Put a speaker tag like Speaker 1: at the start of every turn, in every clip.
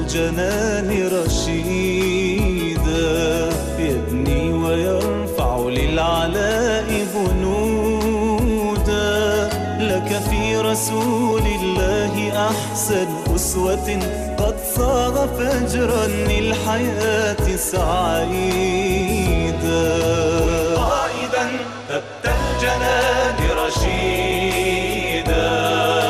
Speaker 1: الجنان رشيدا يبني ويرفع للعلاء بنودا. لك في رسول الله أحسن أسوة قد صاغ فجرا للحياة سعيدا. قائدا ثبت الجنان رشيدا.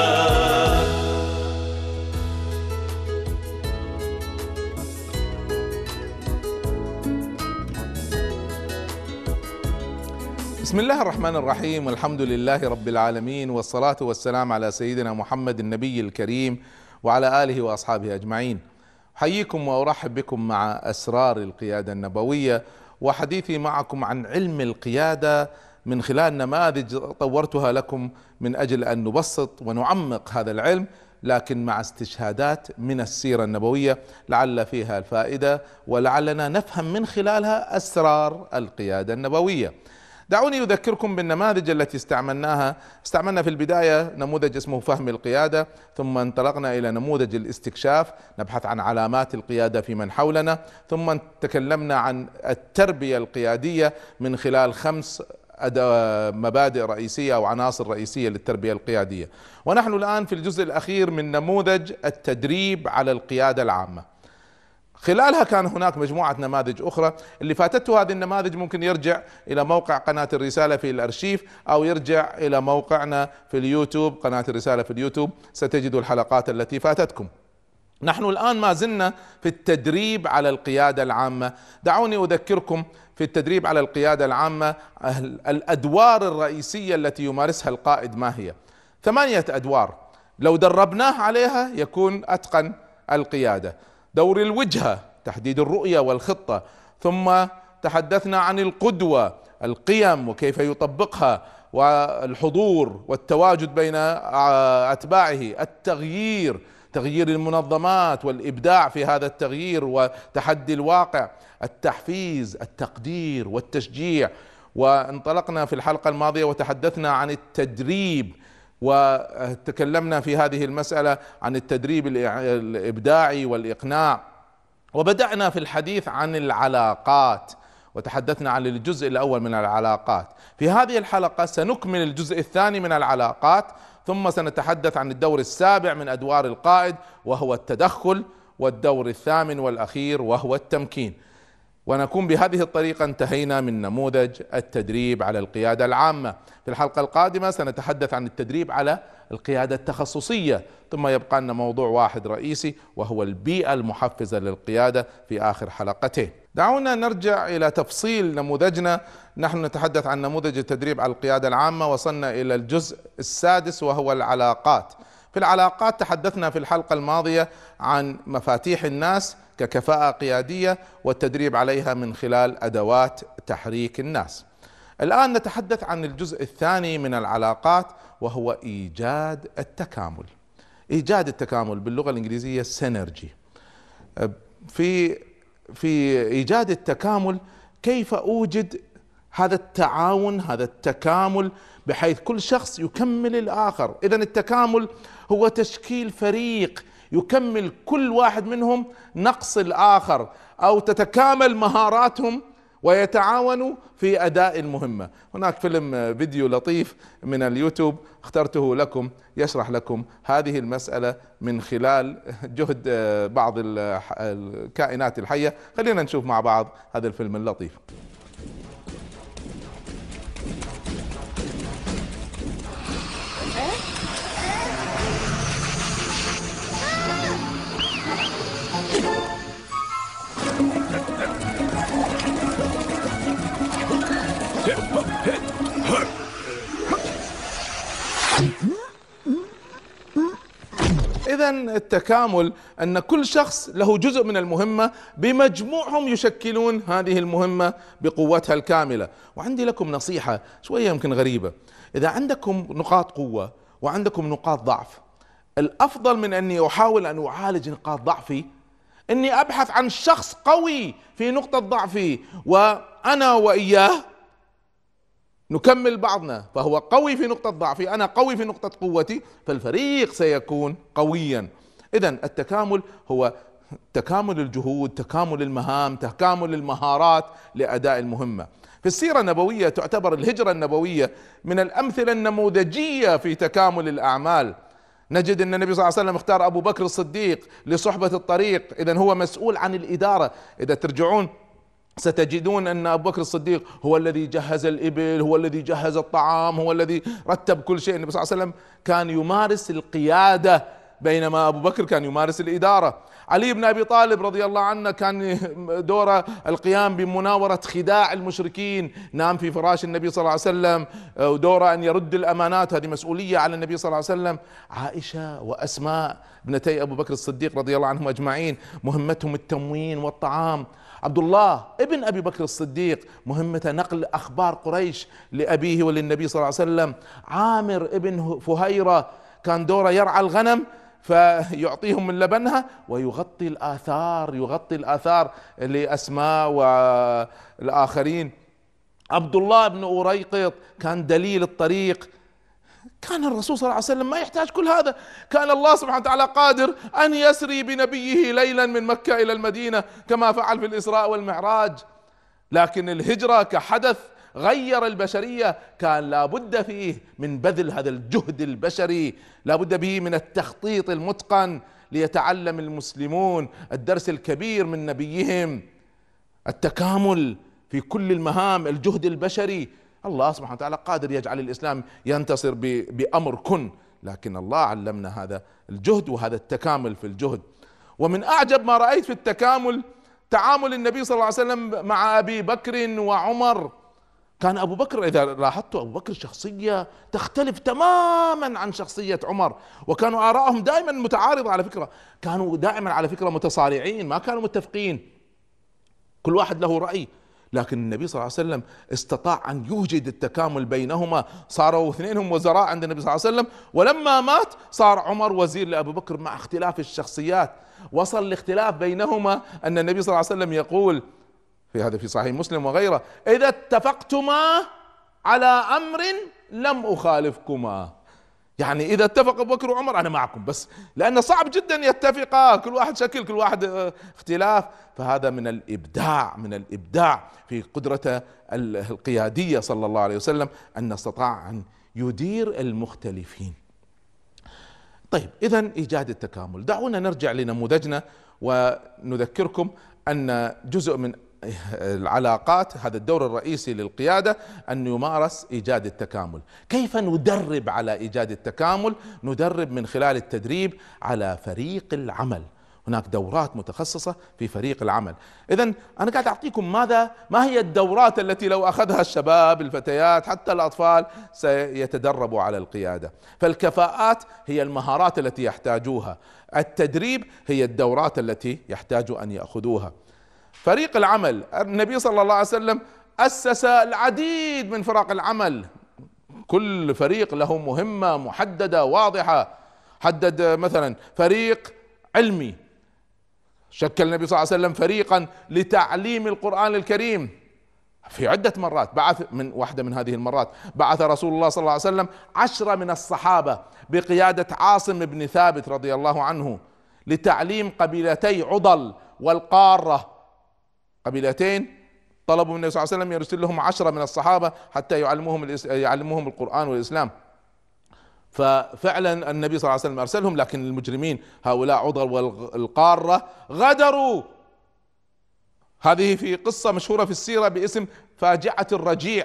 Speaker 2: بسم الله الرحمن الرحيم، والحمد لله رب العالمين، والصلاة والسلام على سيدنا محمد النبي الكريم وعلى آله وأصحابه أجمعين. أحييكم وأرحب بكم مع أسرار القيادة النبوية، وحديثي معكم عن علم القيادة من خلال نماذج طورتها لكم من أجل أن نبسط ونعمق هذا العلم، لكن مع استشهادات من السيرة النبوية لعل فيها الفائدة ولعلنا نفهم من خلالها أسرار القيادة النبوية. دعوني أذكركم بالنماذج التي استعملنا في البداية نموذج اسمه فهم القيادة، ثم انطلقنا إلى نموذج الاستكشاف نبحث عن علامات القيادة في من حولنا، ثم تكلمنا عن التربية القيادية من خلال 5 مبادئ رئيسية أو عناصر رئيسية للتربية القيادية. ونحن الآن في الجزء الأخير من نموذج التدريب على القيادة العامة. خلالها كان هناك مجموعة نماذج أخرى، اللي فاتته هذه النماذج ممكن يرجع إلى موقع قناة الرسالة في الأرشيف، أو يرجع إلى موقعنا في اليوتيوب، قناة الرسالة في اليوتيوب ستجدوا الحلقات التي فاتتكم. نحن الآن ما زلنا في التدريب على القيادة العامة. دعوني أذكركم في التدريب على القيادة العامة الأدوار الرئيسية التي يمارسها القائد ما هي. 8 أدوار لو دربناه عليها يكون أتقن القيادة. دور الوجهة، تحديد الرؤية والخطة، ثم تحدثنا عن القدوة، القيم وكيف يطبقها، والحضور والتواجد بين أتباعه، التغيير، تغيير المنظمات والإبداع في هذا التغيير وتحدي الواقع، التحفيز، التقدير والتشجيع. وانطلقنا في الحلقة الماضية وتحدثنا عن التدريب، وتكلمنا في هذه المسألة عن التدريب الإبداعي والإقناع، وبدأنا في الحديث عن العلاقات وتحدثنا عن الجزء الأول من العلاقات. في هذه الحلقة سنكمل الجزء الثاني من العلاقات، ثم سنتحدث عن الدور السابع من أدوار القائد وهو التدخل، والدور الثامن والأخير وهو التمكين. ونكون بهذه الطريقة انتهينا من نموذج التدريب على القيادة العامة. في الحلقة القادمة سنتحدث عن التدريب على القيادة التخصصية، ثم يبقى لنا موضوع واحد رئيسي وهو البيئة المحفزة للقيادة في آخر حلقتين. دعونا نرجع إلى تفصيل نموذجنا. نحن نتحدث عن نموذج التدريب على القيادة العامة، وصلنا إلى الجزء السادس وهو العلاقات. في العلاقات تحدثنا في الحلقة الماضية عن مفاتيح الناس ككفاءة قيادية والتدريب عليها من خلال أدوات تحريك الناس. الآن نتحدث عن الجزء الثاني من العلاقات وهو إيجاد التكامل. إيجاد التكامل باللغة الإنجليزية سينرجي. في إيجاد التكامل كيف أوجد هذا التعاون، هذا التكامل، بحيث كل شخص يكمل الآخر. إذن التكامل هو تشكيل فريق يكمل كل واحد منهم نقص الآخر، أو تتكامل مهاراتهم ويتعاونوا في أداء المهمة. هناك فيديو لطيف من اليوتيوب اخترته لكم يشرح لكم هذه المسألة من خلال جهد بعض الكائنات الحية. خلينا نشوف مع بعض هذا الفيلم اللطيف. إذن التكامل أن كل شخص له جزء من المهمة، بمجموعهم يشكلون هذه المهمة بقوتها الكاملة. وعندي لكم نصيحة شوية يمكن غريبة: إذا عندكم نقاط قوة وعندكم نقاط ضعف، الأفضل من أني أحاول أن أعالج نقاط ضعفي أني أبحث عن شخص قوي في نقطة ضعفي، وأنا وإياه نكمل بعضنا، فهو قوي في نقطة ضعفي، أنا قوي في نقطة قوتي، فالفريق سيكون قويا. إذن التكامل هو تكامل الجهود، تكامل المهام، تكامل المهارات لأداء المهمة. في السيرة النبوية تعتبر الهجرة النبوية من الأمثلة النموذجية في تكامل الأعمال. نجد أن النبي صلى الله عليه وسلم اختار أبو بكر الصديق لصحبة الطريق، إذن هو مسؤول عن الإدارة. إذا ترجعون ستجدون أن أبو بكر الصديق هو الذي جهز الإبل، هو الذي جهز الطعام، هو الذي رتب كل شيء. النبي صلى الله عليه وسلم كان يمارس القيادة، بينما أبو بكر كان يمارس الإدارة. علي بن أبي طالب رضي الله عنه كان دوره القيام بمناورة خداع المشركين، نام في فراش النبي صلى الله عليه وسلم، ودوره أن يرد الأمانات، هذه مسؤولية على النبي صلى الله عليه وسلم. عائشة وأسماء ابنتي أبو بكر الصديق رضي الله عنهم أجمعين مهمتهم التموين والطعام. عبد الله ابن أبي بكر الصديق مهمة نقل أخبار قريش لأبيه وللنبي صلى الله عليه وسلم. عامر ابن فهيرة كان دوره يرعى الغنم فيعطيهم من لبنها ويغطي الآثار لأسماء والآخرين. عبد الله بن أريقط كان دليل الطريق. كان الرسول صلى الله عليه وسلم ما يحتاج كل هذا، كان الله سبحانه وتعالى قادر أن يسري بنبيه ليلا من مكة إلى المدينة كما فعل في الإسراء والمعراج. لكن الهجرة كحدث غير البشرية كان لابد فيه من بذل هذا الجهد البشري، لابد به من التخطيط المتقن ليتعلم المسلمون الدرس الكبير من نبيهم، التكامل في كل المهام، الجهد البشري. الله سبحانه وتعالى قادر يجعل الإسلام ينتصر بأمر كن، لكن الله علمنا هذا الجهد وهذا التكامل في الجهد. ومن أعجب ما رأيت في التكامل تعامل النبي صلى الله عليه وسلم مع أبي بكر وعمر. كان أبو بكر، إذا لاحظتوا، أبو بكر شخصية تختلف تماما عن شخصية عمر، وكانوا آراءهم دائما متعارضة على فكرة، كانوا دائما على فكرة متصارعين، ما كانوا متفقين، كل واحد له رأي. لكن النبي صلى الله عليه وسلم استطاع أن يوجد التكامل بينهما، صاروا اثنينهم وزراء عند النبي صلى الله عليه وسلم، ولما مات صار عمر وزير لأبو بكر مع اختلاف الشخصيات. وصل الاختلاف بينهما أن النبي صلى الله عليه وسلم يقول في هذا في صحيح مسلم وغيره: إذا اتفقتما على أمر لم أخالفكما. يعني إذا اتفق أبو بكر وعمر أنا معكم، بس لأن صعب جدا يتفقا، كل واحد شكل، كل واحد اختلاف. فهذا من الإبداع في قدرة القيادية صلى الله عليه وسلم أن استطاع أن يدير المختلفين. طيب، إذن إيجاد التكامل. دعونا نرجع لنموذجنا ونذكركم أن جزء من العلاقات، هذا الدور الرئيسي للقيادة، أن يمارس إيجاد التكامل. كيف ندرب على إيجاد التكامل؟ ندرب من خلال التدريب على فريق العمل. هناك دورات متخصصة في فريق العمل. إذن أنا قاعد أعطيكم ما هي الدورات التي لو أخذها الشباب، الفتيات، حتى الأطفال سيتدربوا على القيادة. فالكفاءات هي المهارات التي يحتاجوها، التدريب هي الدورات التي يحتاجوا أن يأخذوها. فريق العمل، النبي صلى الله عليه وسلم أسس العديد من فرق العمل، كل فريق له مهمة محددة واضحة. حدد مثلا فريق علمي، شكل النبي صلى الله عليه وسلم فريقا لتعليم القرآن الكريم في عدة مرات. من واحدة من هذه المرات بعث رسول الله صلى الله عليه وسلم 10 من الصحابة بقيادة عاصم بن ثابت رضي الله عنه لتعليم قبيلتي عضل والقارة، قبيلتين طلبوا من النبي صلى الله عليه وسلم يرسل لهم 10 من الصحابة حتى يعلموهم القرآن والإسلام. ففعلا النبي صلى الله عليه وسلم أرسلهم، لكن المجرمين هؤلاء عضل والقارة غدروا. هذه في قصة مشهورة في السيرة باسم فاجعة الرجيع،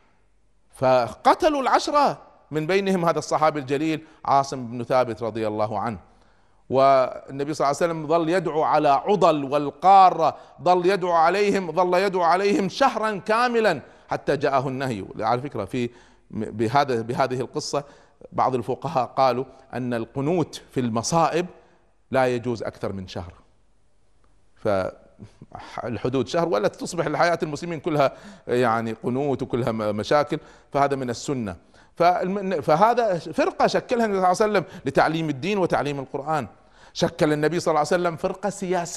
Speaker 2: فقتلوا 10 من بينهم هذا الصحابي الجليل عاصم بن ثابت رضي الله عنه. والنبي صلى الله عليه وسلم ظل يدعو على عضل والقارة، ظل يدعو عليهم شهرا كاملا حتى جاءه النهي. على فكرة بهذه القصة بعض الفقهاء قالوا أن القنوت في المصائب لا يجوز أكثر من شهر، فالحدود شهر، ولا تصبح الحياة المسلمين كلها يعني قنوت وكلها مشاكل، فهذا من السنة. فهذا فرقة شكلها النبي صلى الله عليه وسلم لتعليم الدين وتعليم القرآن. شكل النبي صلى الله عليه وسلم فرق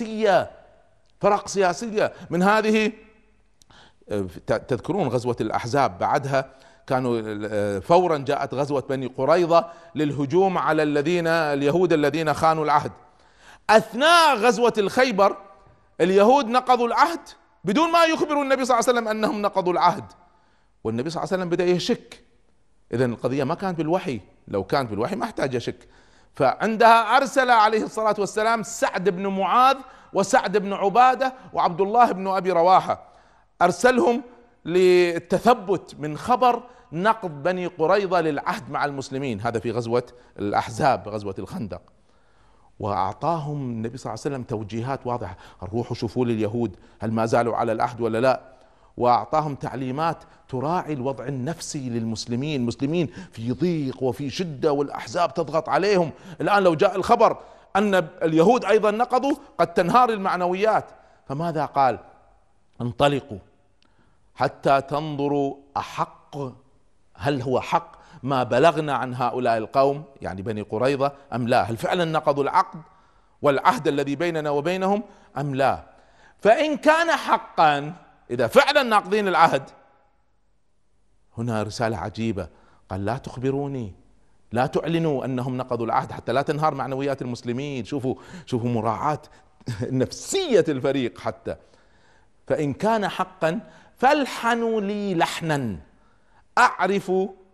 Speaker 2: سياسية من هذه. تذكرون غزوة الأحزاب، بعدها كانوا فورا جاءت غزوة بني قريظة للهجوم على اليهود الذين خانوا العهد. أثناء غزوة الخيبر اليهود نقضوا العهد بدون ما يخبروا النبي صلى الله عليه وسلم أنهم نقضوا العهد، والنبي صلى الله عليه وسلم بدأ يشك. إذا القضية ما كانت بالوحي، لو كانت بالوحي ما احتاج يشك. فعندها أرسل عليه الصلاة والسلام سعد بن معاذ وسعد بن عبادة وعبد الله بن أبي رواحة، أرسلهم للتثبت من خبر نقض بني قريظة للعهد مع المسلمين، هذا في غزوة الأحزاب، غزوة الخندق. وأعطاهم النبي صلى الله عليه وسلم توجيهات واضحة، روحوا شوفوا لليهود هل ما زالوا على العهد ولا لا، وأعطاهم تعليمات تراعي الوضع النفسي للمسلمين. المسلمين في ضيق وفي شدة والأحزاب تضغط عليهم، الآن لو جاء الخبر أن اليهود أيضا نقضوا قد تنهار المعنويات. فماذا قال؟ انطلقوا حتى تنظروا أحق، هل هو حق ما بلغنا عن هؤلاء القوم يعني بني قريظة أم لا؟ هل فعلا نقضوا العقد والعهد الذي بيننا وبينهم أم لا؟ فإن كان حقا، إذا فعلا ناقضين العهد، هنا رسالة عجيبة، قال لا تخبروني، لا تعلنوا أنهم نقضوا العهد حتى لا تنهار معنويات المسلمين. شوفوا مراعاة نفسية الفريق حتى. فإن كان حقا فالحنوا لي لحنا أعرف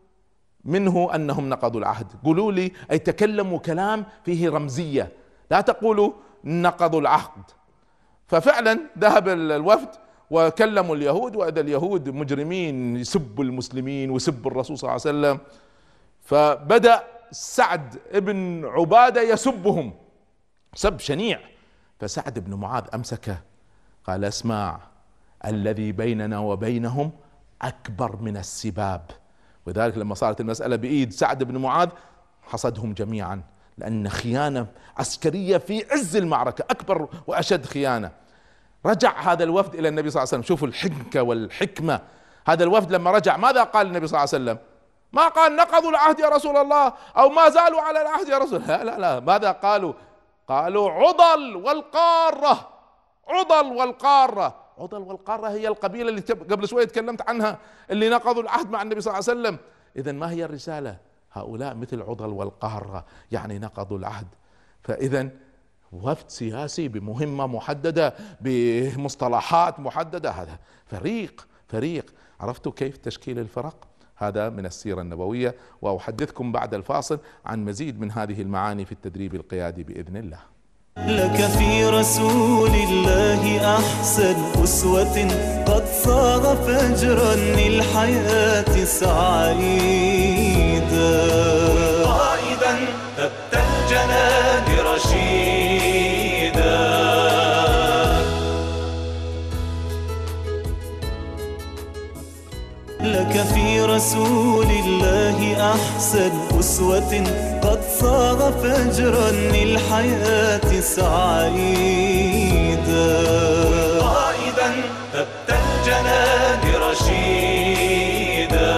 Speaker 2: منه أنهم نقضوا العهد، قولوا لي، أي تكلموا كلام فيه رمزية، لا تقولوا نقضوا العهد. ففعلا ذهب الوفد وكلموا اليهود، وإذا اليهود مجرمين يسبوا المسلمين ويسبوا الرسول صلى الله عليه وسلم. فبدأ سعد بن عبادة يسبهم سب شنيع، فسعد بن معاذ أمسكه قال اسمع، الذي بيننا وبينهم أكبر من السباب. وذلك لما صارت المسألة بإيد سعد بن معاذ حصدهم جميعا، لأن خيانة عسكرية في عز المعركة أكبر وأشد خيانة. رجع هذا الوفد إلى النبي صلى الله عليه وسلم، شوفوا الحنكة والحكمة. هذا الوفد لما رجع ماذا قال النبي صلى الله عليه وسلم؟ ما قال نقضوا العهد يا رسول الله أو ما زالوا على العهد يا رسول الله، لا، ماذا قالوا؟ قالوا عضل والقارة. عضل والقارة، عضل والقارة هي القبيلة اللي قبل شوية تكلمت عنها اللي نقضوا العهد مع النبي صلى الله عليه وسلم. إذا ما هي الرسالة؟ هؤلاء مثل عضل والقارة، يعني نقضوا العهد. فإذا وفد سياسي بمهمة محددة بمصطلحات محددة، هذا فريق. عرفتوا كيف تشكيل الفرق؟ هذا من السيرة النبوية. وأحدثكم بعد الفاصل عن مزيد من هذه المعاني في التدريب القيادي بإذن الله.
Speaker 1: لك في رسول الله أحسن أسوة، قد صاغ فجرا للحياة سعيدا، قائدا ثبت الجنان رشيدا. لك في رسول الله أحسن أسوة، قد صاغ فجرا للحياة سعيدا، قائدا ثبت الجنان رشيدا.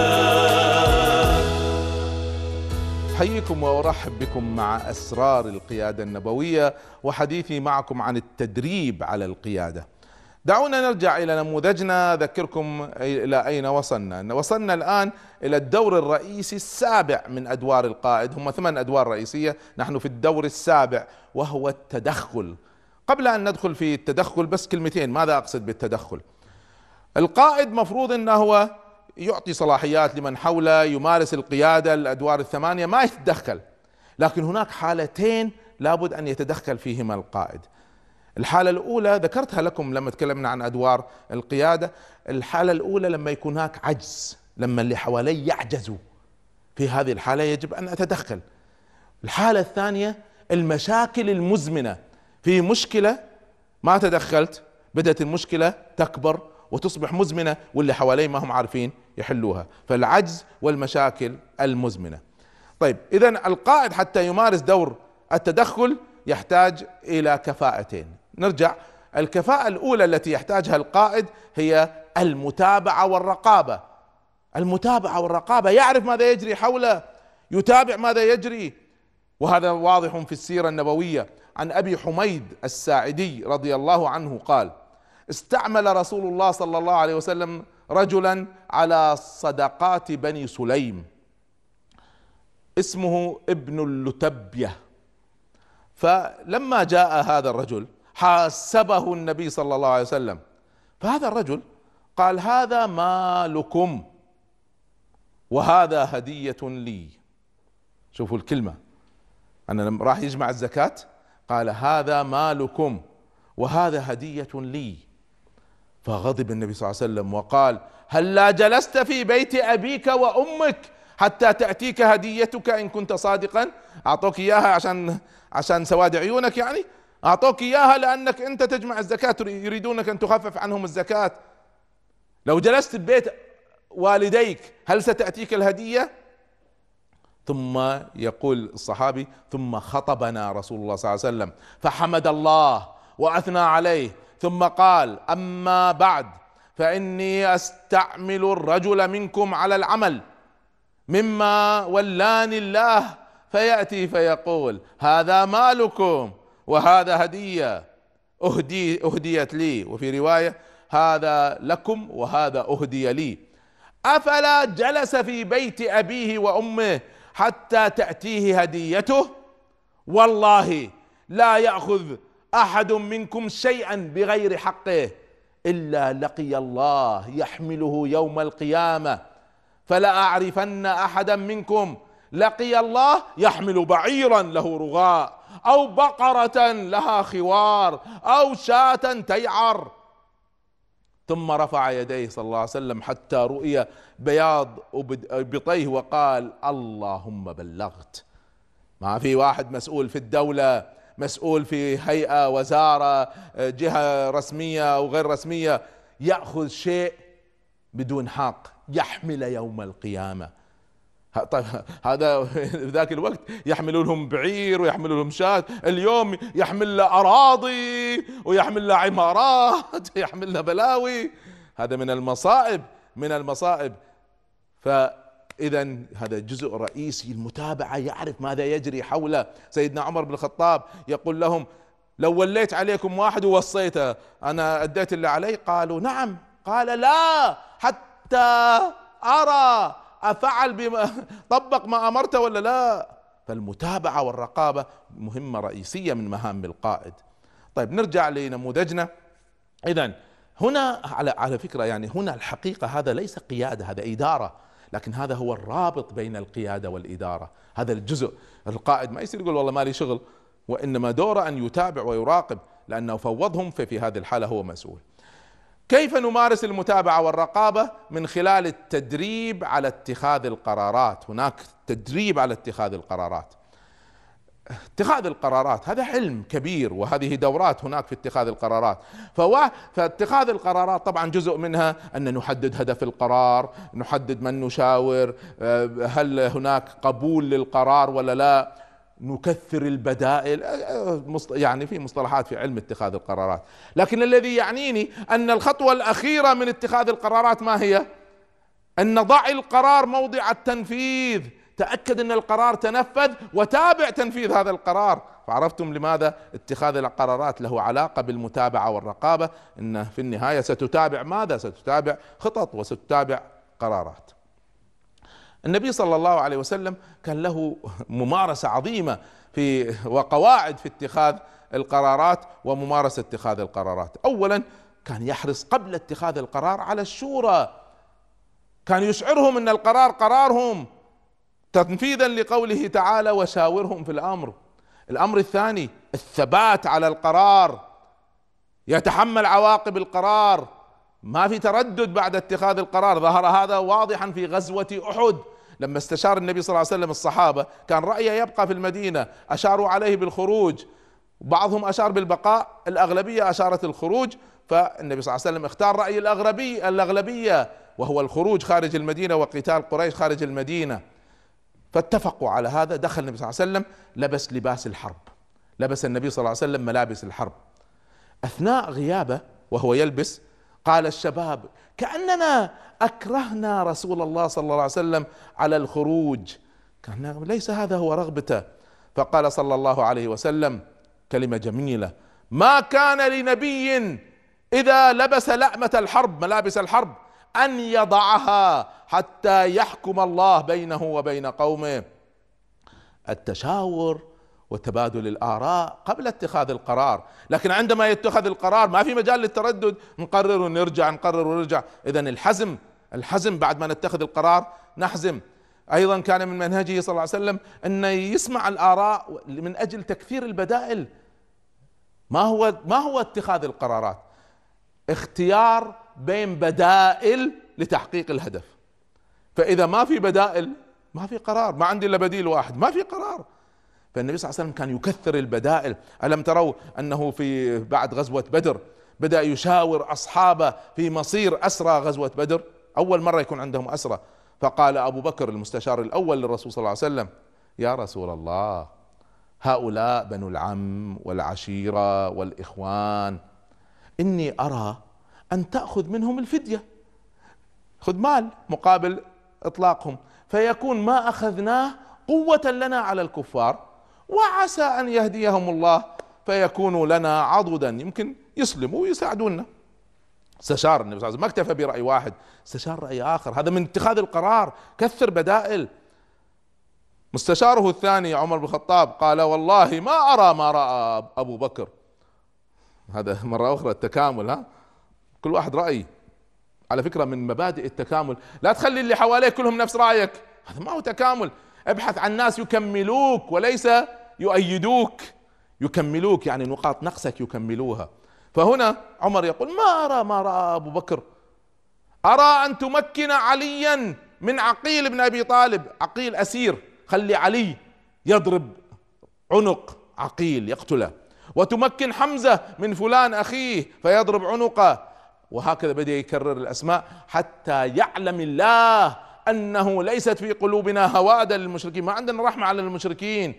Speaker 2: أحييكم وأرحب بكم مع أسرار القيادة النبوية، وحديثي معكم عن التدريب على القيادة. دعونا نرجع إلى نموذجنا، أذكركم إلى أين وصلنا. وصلنا الآن إلى الدور الرئيسي السابع من أدوار القائد، هم 8 أدوار رئيسية، نحن في الدور السابع وهو التدخل. قبل أن ندخل في التدخل بس كلمتين، ماذا أقصد بالتدخل؟ القائد مفروض أنه هو يعطي صلاحيات لمن حوله، يمارس القيادة، الأدوار ال8 ما يتدخل، لكن هناك حالتين لابد أن يتدخل فيهما القائد. الحالة الأولى ذكرتها لكم لما تكلمنا عن أدوار القيادة، الحالة الأولى لما يكون هناك عجز، لما اللي حوالي يعجزوا، في هذه الحالة يجب أن أتدخل. الحالة الثانية المشاكل المزمنة، في مشكلة ما تدخلت، بدأت المشكلة تكبر وتصبح مزمنة واللي حوالي ما هم عارفين يحلوها، فالعجز والمشاكل المزمنة. طيب إذن القائد حتى يمارس دور التدخل يحتاج إلى كفاءتين. نرجع، الكفاءة الأولى التي يحتاجها القائد هي المتابعة والرقابة. المتابعة والرقابة، يعرف ماذا يجري حوله، يتابع ماذا يجري، وهذا واضح في السيرة النبوية. عن أبي حميد الساعدي رضي الله عنه قال: استعمل رسول الله صلى الله عليه وسلم رجلا على صدقات بني سليم اسمه ابن اللتبية، فلما جاء هذا الرجل حاسبه النبي صلى الله عليه وسلم، فهذا الرجل قال: هذا مالكم وهذا هدية لي. شوفوا الكلمة، أنا لما راح يجمع الزكاة قال: هذا مالكم وهذا هدية لي. فغضب النبي صلى الله عليه وسلم وقال: هلا جلست في بيت أبيك وأمك حتى تأتيك هديتك إن كنت صادقا؟ أعطوك إياها عشان سواد عيونك؟ يعني أعطوك إياها لأنك أنت تجمع الزكاة، يريدونك أن تخفف عنهم الزكاة. لو جلست ببيت والديك هل ستأتيك الهدية؟ ثم يقول الصحابي: ثم خطبنا رسول الله صلى الله عليه وسلم فحمد الله وأثنى عليه، ثم قال: أما بعد فإني أستعمل الرجل منكم على العمل مما ولاني الله، فيأتي فيقول: هذا مالكم وهذا هدية أهديت لي، وفي رواية: هذا لكم وهذا أهدي لي. أفلا جلس في بيت أبيه وأمه حتى تأتيه هديته؟ والله لا يأخذ أحد منكم شيئا بغير حقه إلا لقي الله يحمله يوم القيامة، فلا أعرفن أحدا منكم لقي الله يحمل بعيرا له رغاء أو بقرة لها خوار أو شاة تيعر. ثم رفع يديه صلى الله عليه وسلم حتى رؤي بياض ابطيه وقال: اللهم بلغت. ما في واحد مسؤول في الدولة، مسؤول في هيئة، وزارة، جهة رسمية أو غير رسمية، يأخذ شيء بدون حق يحمل يوم القيامة. طيب هذا في ذاك الوقت يحملون لهم بعير ويحملون لهم شاة، اليوم يحمل له أراضي ويحمل له عمارات ويحمل له بلاوي. هذا من المصائب، من المصائب. فإذا هذا جزء رئيسي، المتابعة، يعرف ماذا يجري حوله. سيدنا عمر بن الخطاب يقول لهم: لو وليت عليكم واحد ووصيته أنا أديت اللي علي؟ قالوا: نعم. قال: لا، حتى أرى أفعل بما طبق ما أمرته ولا لا. فالمتابعة والرقابة مهمة رئيسية من مهام القائد. طيب نرجع لنموذجنا. إذن هنا على فكرة، يعني هنا الحقيقة هذا ليس قيادة، هذا إدارة، لكن هذا هو الرابط بين القيادة والإدارة. هذا الجزء، القائد ما يصير يقول والله ما لي شغل، وإنما دوره أن يتابع ويراقب، لأنه فوضهم، ففي هذه الحالة هو مسؤول. كيف نمارس المتابعة والرقابة؟ من خلال التدريب على اتخاذ القرارات. هناك تدريب على اتخاذ القرارات. اتخاذ القرارات هذا علم كبير، وهذه دورات هناك في اتخاذ القرارات. فاتخاذ القرارات طبعا جزء منها أن نحدد هدف القرار، نحدد من نشاور، هل هناك قبول للقرار ولا لا، نكثر البدائل، يعني في مصطلحات في علم اتخاذ القرارات. لكن الذي يعنيني أن الخطوة الأخيرة من اتخاذ القرارات ما هي؟ أن ضع القرار موضع التنفيذ، تأكد أن القرار تنفذ وتابع تنفيذ هذا القرار. فعرفتم لماذا اتخاذ القرارات له علاقة بالمتابعة والرقابة؟ إن في النهاية ستتابع ماذا؟ ستتابع خطط وستتابع قرارات. النبي صلى الله عليه وسلم كان له ممارسة عظيمة وقواعد في اتخاذ القرارات وممارسة اتخاذ القرارات. أولا كان يحرص قبل اتخاذ القرار على الشورى، كان يشعرهم أن القرار قرارهم تنفيذا لقوله تعالى: وشاورهم في الأمر. الأمر الثاني الثبات على القرار، يتحمل عواقب القرار، ما في تردد بعد اتخاذ القرار. ظهر هذا واضحا في غزوة أحد لما استشار النبي صلى الله عليه وسلم الصحابة، كان رأيه يبقى في المدينة، أشاروا عليه بالخروج، بعضهم أشار بالبقاء، الأغلبية أشارت الخروج، فالنبي صلى الله عليه وسلم اختار رأي الأغلبية وهو الخروج خارج المدينة وقتال قريش خارج المدينة. فاتفقوا على هذا. دخل النبي صلى الله عليه وسلم لبس لباس الحرب، لبس النبي صلى الله عليه وسلم ملابس الحرب. أثناء غيابه وهو يلبس قال الشباب: كأننا أكرهنا رسول الله صلى الله عليه وسلم على الخروج، كان ليس هذا هو رغبته. فقال صلى الله عليه وسلم كلمة جميلة: ما كان لنبي إذا لبس لأمة الحرب، ملابس الحرب، أن يضعها حتى يحكم الله بينه وبين قومه. التشاور وتبادل الآراء قبل اتخاذ القرار. لكن عندما يتخذ القرار ما في مجال للتردد، نقرر ونرجع، نقرر ونرجع. إذن الحزم بعد ما نتخذ القرار نحزم. أيضا كان من منهجه صلى الله عليه وسلم أن يسمع الآراء من أجل تكثير البدائل. ما هو اتخاذ القرارات؟ اختيار بين بدائل لتحقيق الهدف. فإذا ما في بدائل ما في قرار، ما عندي إلا بديل واحد، ما في قرار. فالنبي صلى الله عليه وسلم كان يكثر البدائل. ألم تروا أنه في بعد غزوة بدر بدأ يشاور أصحابه في مصير أسرى غزوة بدر؟ أول مرة يكون عندهم أسرى. فقال أبو بكر المستشار الأول للرسول صلى الله عليه وسلم: يا رسول الله، هؤلاء بنو العم والعشيرة والإخوان، إني أرى أن تأخذ منهم الفدية، خذ مال مقابل إطلاقهم، فيكون ما أخذناه قوة لنا على الكفار، وعسى أن يهديهم الله فيكونوا لنا عضدا، يمكن يسلموا ويساعدونا. استشار النبي صلى الله عليه وسلم، ما اكتفى برأي واحد، استشار رأي آخر. هذا من اتخاذ القرار، كثر بدائل. مستشاره الثاني عمر بن الخطاب قال: والله ما أرى ما رأى أبو بكر. هذا مرة أخرى التكامل، كل واحد رأي. على فكرة من مبادئ التكامل لا تخلي اللي حواليك كلهم نفس رأيك، هذا ما هو تكامل. ابحث عن ناس يكملوك وليس يؤيدوك. يكملوك يعني نقاط نقصك يكملوها. فهنا عمر يقول: ما أرى ما رأى أبو بكر، أرى أن تمكن عليا من عقيل بن أبي طالب. عقيل أسير، خلي علي يضرب عنق عقيل يقتله، وتمكن حمزة من فلان أخيه فيضرب عنقه. وهكذا بدأ يكرر الأسماء حتى يعلم الله أنه ليست في قلوبنا هوادة للمشركين، ما عندنا رحمة على المشركين،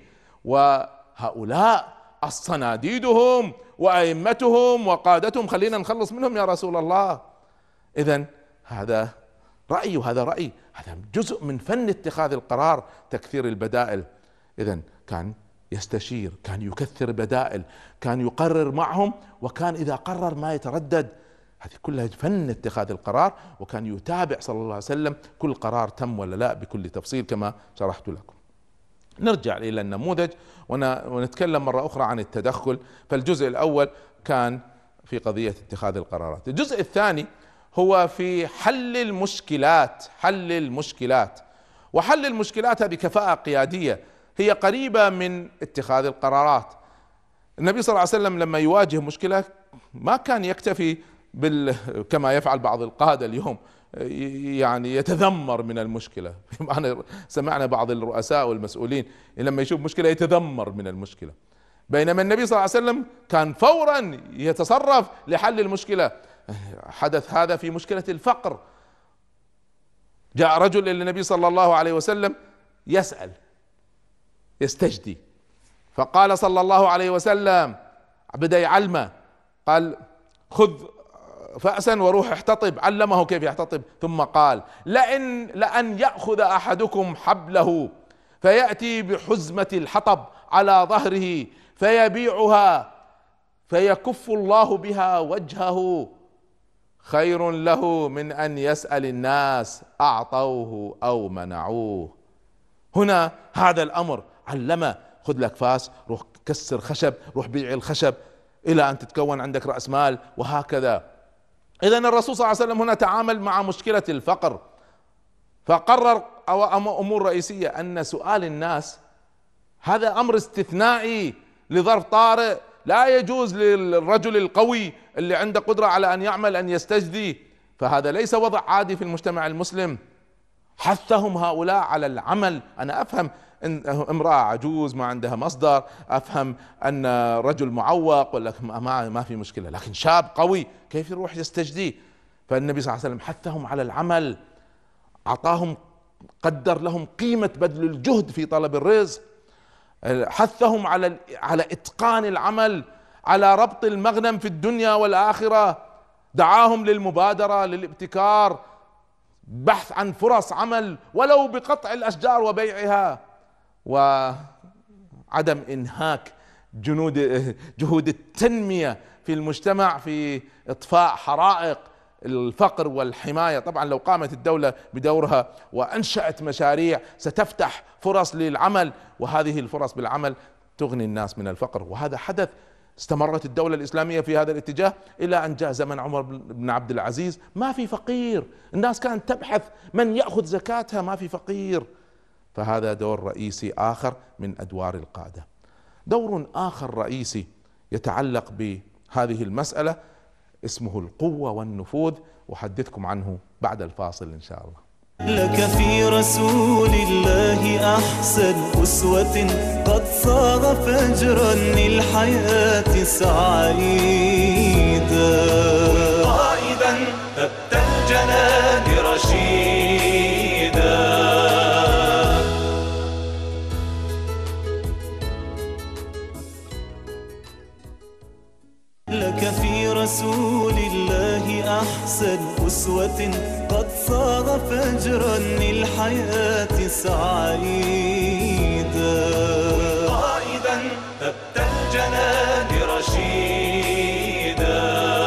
Speaker 2: وهؤلاء الصناديدهم وأئمتهم وقادتهم، خلينا نخلص منهم يا رسول الله. إذن هذا رأي وهذا رأي، هذا جزء من فن اتخاذ القرار، تكثير البدائل. إذن كان يستشير، كان يكثر بدائل، كان يقرر معهم، وكان إذا قرر ما يتردد. هذه كلها فن اتخاذ القرار، وكان يتابع صلى الله عليه وسلم كل قرار تم ولا لا بكل تفصيل كما شرحت لكم. نرجع إلى النموذج ونتكلم مرة أخرى عن التدخل. فالجزء الأول كان في قضية اتخاذ القرارات. الجزء الثاني هو في حل المشكلات. وحل المشكلات هذه كفاءة قيادية، هي قريبة من اتخاذ القرارات. النبي صلى الله عليه وسلم لما يواجه مشكلة ما كان يكتفي كما يفعل بعض القادة اليوم، يعني يتذمر من المشكلة. سمعنا بعض الرؤساء والمسؤولين لما يشوف مشكلة يتذمر من المشكلة، بينما النبي صلى الله عليه وسلم كان فورا يتصرف لحل المشكلة. حدث هذا في مشكلة الفقر. جاء رجل إلى النبي صلى الله عليه وسلم يسأل يستجدي، فقال صلى الله عليه وسلم، بدأ يعلمه، قال: خذ فأسا وروح احتطب. علمه كيف يحتطب، ثم قال: لأن يأخذ أحدكم حبله فيأتي بحزمة الحطب على ظهره فيبيعها فيكف الله بها وجهه خير له من أن يسأل الناس أعطوه أو منعوه. هنا هذا الأمر علمه: خذ لك فاس، روح كسر خشب، روح بيع الخشب إلى أن تتكون عندك رأس مال، وهكذا. إذن الرسول صلى الله عليه وسلم هنا تعامل مع مشكلة الفقر، فقرر أمور رئيسية: أن سؤال الناس هذا أمر استثنائي لظرف طارئ، لا يجوز للرجل القوي اللي عنده قدرة على أن يعمل أن يستجدي، فهذا ليس وضع عادي في المجتمع المسلم. حثهم هؤلاء على العمل. أنا أفهم إن امرأة عجوز ما عندها مصدر، أفهم أن رجل معوق ولا ما في مشكلة، لكن شاب قوي كيف يروح يستجدي؟ فالنبي صلى الله عليه وسلم حثهم على العمل، أعطاهم، قدر لهم قيمة بذل الجهد في طلب الرزق، حثهم على إتقان العمل، على ربط المغنم في الدنيا والآخرة، دعاهم للمبادرة، للابتكار، بحث عن فرص عمل ولو بقطع الأشجار وبيعها، وعدم إنهاك جهود التنمية في المجتمع في إطفاء حرائق الفقر والحماية. طبعا لو قامت الدولة بدورها وأنشأت مشاريع ستفتح فرص للعمل، وهذه الفرص بالعمل تغني الناس من الفقر. وهذا حدث، استمرت الدولة الإسلامية في هذا الاتجاه إلى أن جاء زمن عمر بن عبد العزيز، ما في فقير، الناس كانت تبحث من يأخذ زكاتها، ما في فقير. فهذا دور رئيسي آخر من أدوار القادة. دور آخر رئيسي يتعلق بهذه المسألة اسمه القوة والنفوذ، أحدثكم عنه بعد الفاصل إن شاء الله.
Speaker 1: لك في رسول الله أحسن أسوة، قد صاغ فجرا للحياة سعيدا، قائدا ثبت الجنان رشيدا. لك في رسول الله أحسن أسوة، قد صاغ فجرا للحياة سعيدا، قائدا ثبت الجنان رشيدا.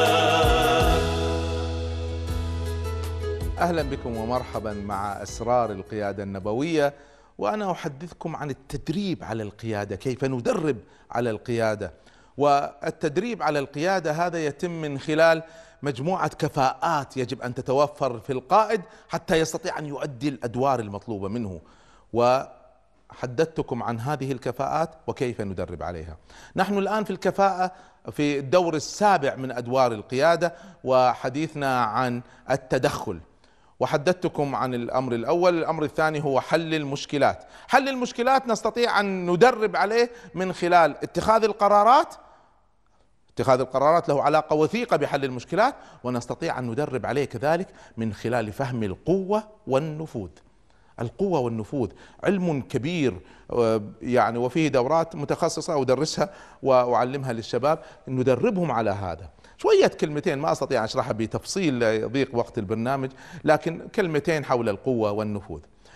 Speaker 2: أهلا بكم ومرحبا مع أسرار القيادة النبوية، وأنا أحدثكم عن التدريب على القيادة، كيف ندرب على القيادة. والتدريب على القيادة هذا يتم من خلال مجموعة كفاءات يجب أن تتوفر في القائد حتى يستطيع أن يؤدي الأدوار المطلوبة منه، وحدثتكم عن هذه الكفاءات وكيف ندرب عليها. نحن الآن في الكفاءة في الدور السابع من أدوار القيادة، وحديثنا عن التدخل، وحدثتكم عن الأمر الأول. الأمر الثاني هو حل المشكلات. حل المشكلات نستطيع أن ندرب عليه من خلال اتخاذ القرارات. اتخاذ القرارات له علاقة وثيقة بحل المشكلات، ونستطيع أن ندرب عليه كذلك من خلال فهم القوة والنفوذ. القوة والنفوذ علم كبير يعني، وفيه دورات متخصصة أدرسها وأعلمها للشباب، ندربهم على هذا. شوية كلمتين ما أستطيع أن أشرحها بتفصيل يضيق وقت البرنامج، لكن كلمتين حول القوة والنفوذ.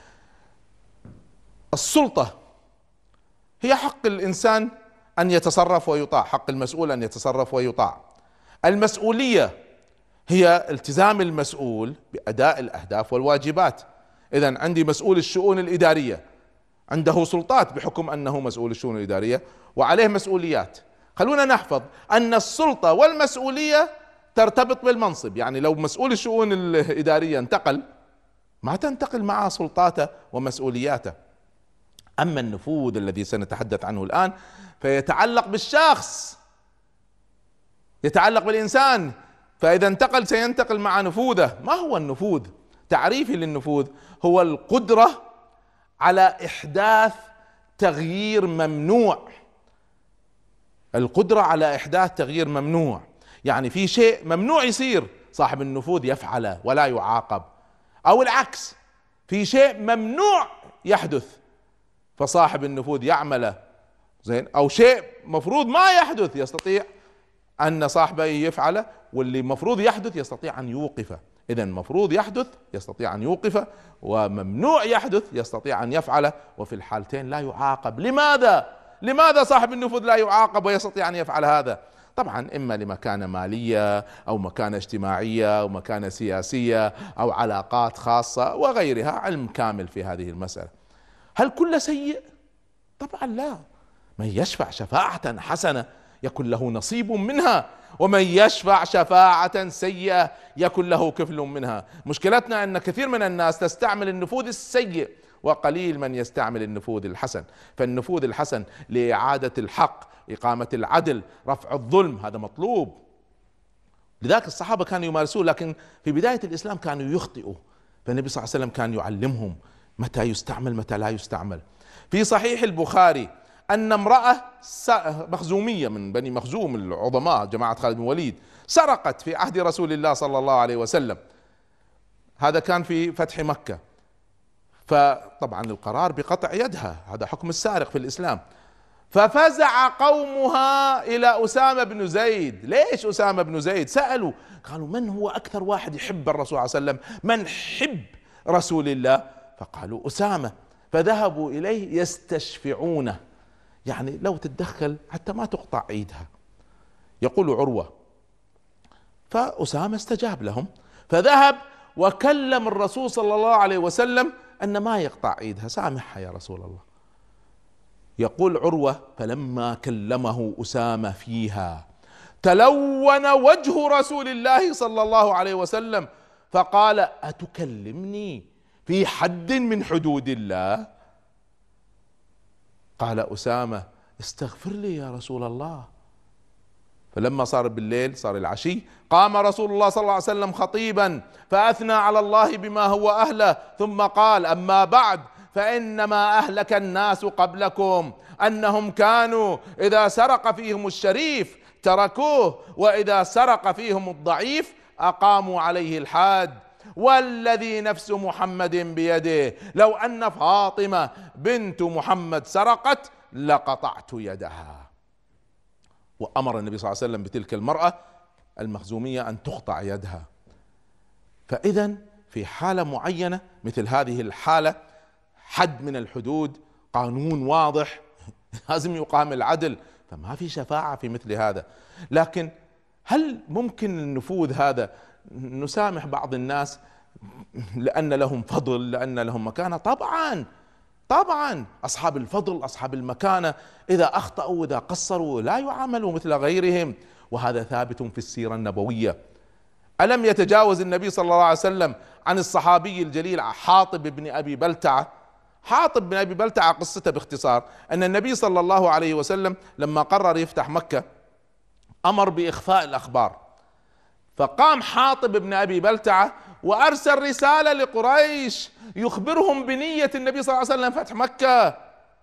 Speaker 2: السلطة هي حق الإنسان أن يتصرف ويطاع، حق المسؤول أن يتصرف ويطاع. المسؤولية هي التزام المسؤول بأداء الأهداف والواجبات. إذن عندي مسؤول الشؤون الإدارية، عنده سلطات بحكم أنه مسؤول الشؤون الإدارية وعليه مسؤوليات. خلونا نحفظ أن السلطة والمسؤولية ترتبط بالمنصب، يعني لو مسؤول الشؤون الإدارية انتقل ما تنتقل مع سلطاته ومسؤولياته. أما النفوذ الذي سنتحدث عنه الآن فيتعلق بالشخص، يتعلق بالإنسان، فإذا انتقل سينتقل مع نفوذه. ما هو النفوذ؟ تعريفي للنفوذ هو القدرة على إحداث تغيير ممنوع. القدرة على إحداث تغيير ممنوع، يعني في شيء ممنوع يصير صاحب النفوذ يفعله ولا يعاقب، أو العكس، في شيء ممنوع يحدث فصاحب النفوذ يعمله زين، أو شيء مفروض ما يحدث يستطيع أن صاحبه يفعله، واللي مفروض يحدث يستطيع أن يوقفه. إذا مفروض يحدث يستطيع أن يوقفه، وممنوع يحدث يستطيع أن يفعله، وفي الحالتين لا يعاقب. لماذا صاحب النفوذ لا يعاقب ويستطيع أن يفعل هذا؟ طبعا إما لمكانة مالية أو مكانة اجتماعية أو مكانة سياسية أو علاقات خاصة وغيرها، علم كامل في هذه المسألة. هل كل سيء؟ طبعا لا. من يشفع شفاعة حسنة يكن له نصيب منها، ومن يشفع شفاعة سيئة يكن له كفل منها. مشكلتنا أن كثير من الناس تستعمل النفوذ السيء، وقليل من يستعمل النفوذ الحسن. فالنفوذ الحسن لإعادة الحق، إقامة العدل، رفع الظلم، هذا مطلوب. لذلك الصحابة كانوا يمارسوه، لكن في بداية الإسلام كانوا يخطئوا، فالنبي صلى الله عليه وسلم كان يعلمهم متى يستعمل متى لا يستعمل. في صحيح البخاري أن امرأة مخزومية من بني مخزوم العظماء جماعة خالد بن وليد سرقت في عهد رسول الله صلى الله عليه وسلم، هذا كان في فتح مكة، فطبعا القرار بقطع يدها، هذا حكم السارق في الإسلام. ففزع قومها إلى أسامة بن زيد. ليش أسامة بن زيد؟ سألوا قالوا من هو أكثر واحد يحب الرسول صلى الله عليه وسلم، من حب رسول الله؟ فقالوا أسامة. فذهبوا إليه يستشفعونه، يعني لو تتدخل حتى ما تقطع ايدها. يقول عروة فأسامة استجاب لهم، فذهب وكلم الرسول صلى الله عليه وسلم أن ما يقطع ايدها، سامحها يا رسول الله. يقول عروة: فلما كلمه أسامة فيها تلون وجه رسول الله صلى الله عليه وسلم فقال: أتكلمني في حد من حدود الله؟ قال أسامة: استغفر لي يا رسول الله. فلما صار بالليل، صار العشي، قام رسول الله صلى الله عليه وسلم خطيبا فأثنى على الله بما هو أهله، ثم قال: أما بعد، فإنما أهلك الناس قبلكم أنهم كانوا إذا سرق فيهم الشريف تركوه، وإذا سرق فيهم الضعيف أقاموا عليه الحاد، والذي نفس محمد بيده لو أن فاطمة بنت محمد سرقت لقطعت يدها. وأمر النبي صلى الله عليه وسلم بتلك المرأة المخزومية أن تقطع يدها. فإذا في حالة معينة مثل هذه الحالة، حد من الحدود، قانون واضح، لازم يقام العدل، فما في شفاعة في مثل هذا. لكن هل ممكن النفوذ هذا؟ نسامح بعض الناس لأن لهم فضل، لأن لهم مكانة؟ طبعا أصحاب الفضل، أصحاب المكانة، إذا أخطأوا وإذا قصروا لا يعاملوا مثل غيرهم، وهذا ثابت في السيرة النبوية. ألم يتجاوز النبي صلى الله عليه وسلم عن الصحابي الجليل حاطب بن أبي بلتعة؟ حاطب بن أبي بلتعة قصته باختصار أن النبي صلى الله عليه وسلم لما قرر يفتح مكة أمر بإخفاء الأخبار، فقام حاطب بن أبي بلتعة وأرسل رسالة لقريش يخبرهم بنية النبي صلى الله عليه وسلم فتح مكة.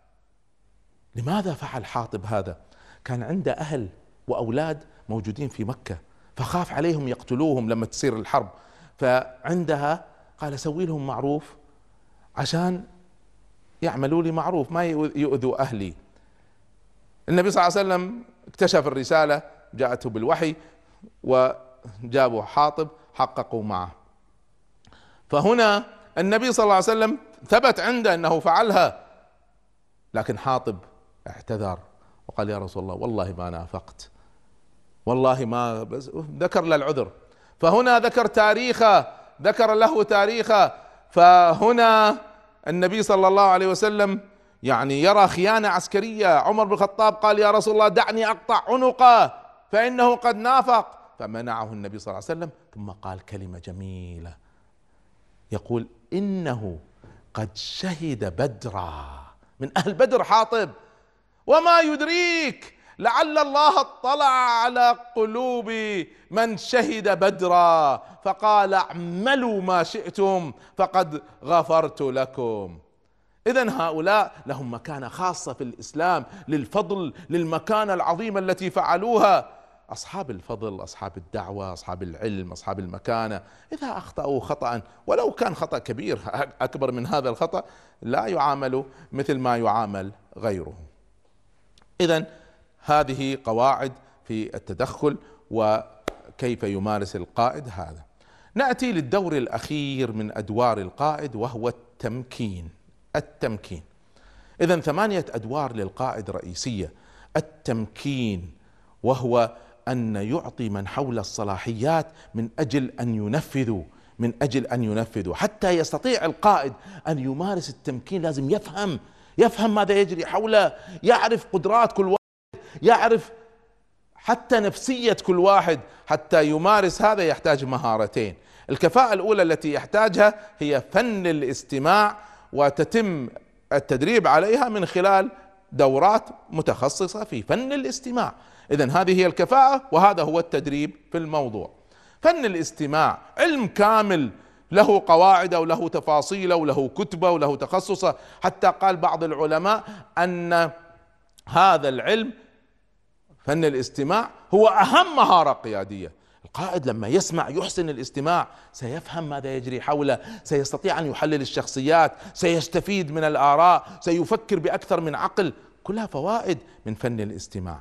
Speaker 2: لماذا فعل حاطب هذا؟ كان عنده أهل وأولاد موجودين في مكة، فخاف عليهم يقتلوهم لما تصير الحرب، فعندها قال سوي لهم معروف عشان يعملوا لي معروف، ما يؤذوا أهلي. النبي صلى الله عليه وسلم اكتشف الرسالة، جاءته بالوحي، وجابوا حاطب حققوا معه. فهنا النبي صلى الله عليه وسلم ثبت عنده أنه فعلها، لكن حاطب اعتذر وقال: يا رسول الله والله ما نافقت، والله ما، بس ذكر له العذر. فهنا ذكر له تاريخه. فهنا النبي صلى الله عليه وسلم يعني يرى خيانة عسكرية. عمر بن الخطاب قال: يا رسول الله دعني أقطع عنقه فإنه قد نافق، فمنعه النبي صلى الله عليه وسلم. ثم قال كلمة جميلة، يقول: إنه قد شهد بدرا، من أهل بدر حاطب، وما يدريك لعل الله اطلع على قلوب من شهد بدرا فقال اعملوا ما شئتم فقد غفرت لكم. إذن هؤلاء لهم مكانة خاصة في الإسلام، للفضل، للمكانة العظيمة التي فعلوها. أصحاب الفضل، أصحاب الدعوة، أصحاب العلم، أصحاب المكانة، إذا أخطأوا خطأ ولو كان خطأ كبير أكبر من هذا الخطأ لا يعامل مثل ما يعامل غيره. إذن هذه قواعد في التدخل وكيف يمارس القائد هذا. نأتي للدور الأخير من أدوار القائد، وهو التمكين. إذن 8 أدوار للقائد رئيسية. التمكين، وهو أن يعطي من حول الصلاحيات من أجل أن ينفذوا، حتى يستطيع القائد أن يمارس التمكين لازم يفهم ماذا يجري حوله، يعرف قدرات كل واحد، يعرف حتى نفسية كل واحد. حتى يمارس هذا يحتاج مهارتين. الكفاءة الأولى التي يحتاجها هي فن الاستماع، وتتم التدريب عليها من خلال دورات متخصصة في فن الاستماع. إذن هذه هي الكفاءة، وهذا هو التدريب في الموضوع. فن الاستماع علم كامل، له قواعد وله تفاصيل وله كتبه وله تخصصه، حتى قال بعض العلماء أن هذا العلم فن الاستماع هو أهم مهارة قيادية. القائد لما يسمع يحسن الاستماع سيفهم ماذا يجري حوله، سيستطيع أن يحلل الشخصيات، سيستفيد من الآراء، سيفكر بأكثر من عقل، كلها فوائد من فن الاستماع.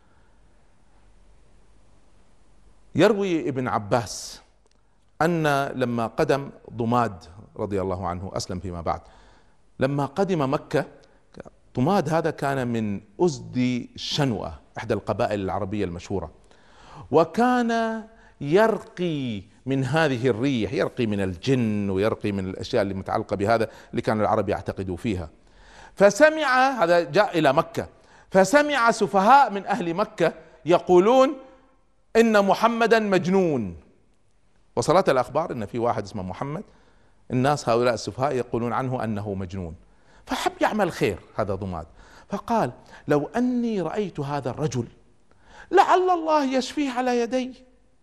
Speaker 2: يروي ابن عباس أن لما قدم ضماد رضي الله عنه، أسلم فيما بعد، لما قدم مكة، ضماد هذا كان من أزد شنوءة، إحدى القبائل العربية المشهورة، وكان يرقي من هذه الريح، يرقي من الجن ويرقي من الأشياء اللي متعلقة بهذا اللي كان العرب يعتقدوا فيها. فسمع، هذا جاء إلى مكة، فسمع سفهاء من أهل مكة يقولون إن محمدا مجنون. وصلت الأخبار إن في واحد اسمه محمد، الناس هؤلاء السفهاء يقولون عنه أنه مجنون. فحب يعمل خير هذا ضماد، فقال لو أني رأيت هذا الرجل لعل الله يشفيه على يدي.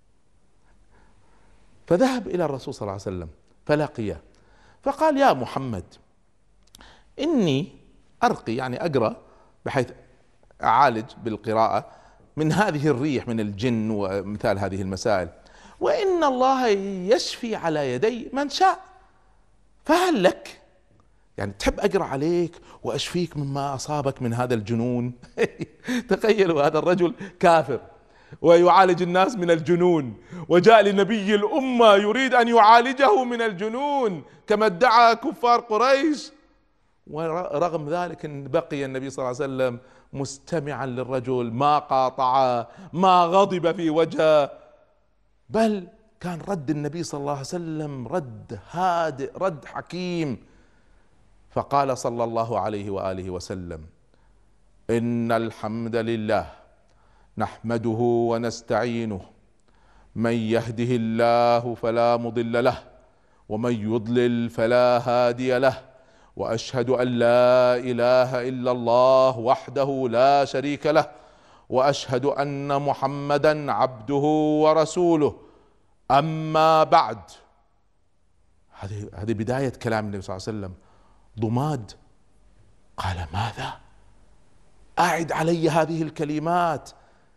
Speaker 2: فذهب إلى الرسول صلى الله عليه وسلم فلقيه، فقال يا محمد إني أرقي، يعني أقرأ بحيث أعالج بالقراءة من هذه الريح من الجن ومثال هذه المسائل، وإن الله يشفي على يدي من شاء، فهل لك يعني تحب أقرأ عليك وأشفيك مما أصابك من هذا الجنون؟ تخيلوا هذا الرجل كافر ويعالج الناس من الجنون، وجاء لنبي الأمة يريد أن يعالجه من الجنون كما ادعى كفار قريش. ورغم ذلك إن بقي النبي صلى الله عليه وسلم مستمعا للرجل، ما قاطعه، ما غضب في وجهه، بل كان رد النبي صلى الله عليه وسلم رد هادئ، رد حكيم. فقال صلى الله عليه وآله وسلم: إن الحمد لله نحمده ونستعينه، من يهده الله فلا مضل له ومن يضلل فلا هادي له، وأشهد أن لا إله إلا الله وحده لا شريك له، وأشهد أن محمدا عبده ورسوله. أما بعد، هذه بداية كلام النبي صلى الله عليه وسلم. ضماد قال: ماذا؟ أعد علي هذه الكلمات.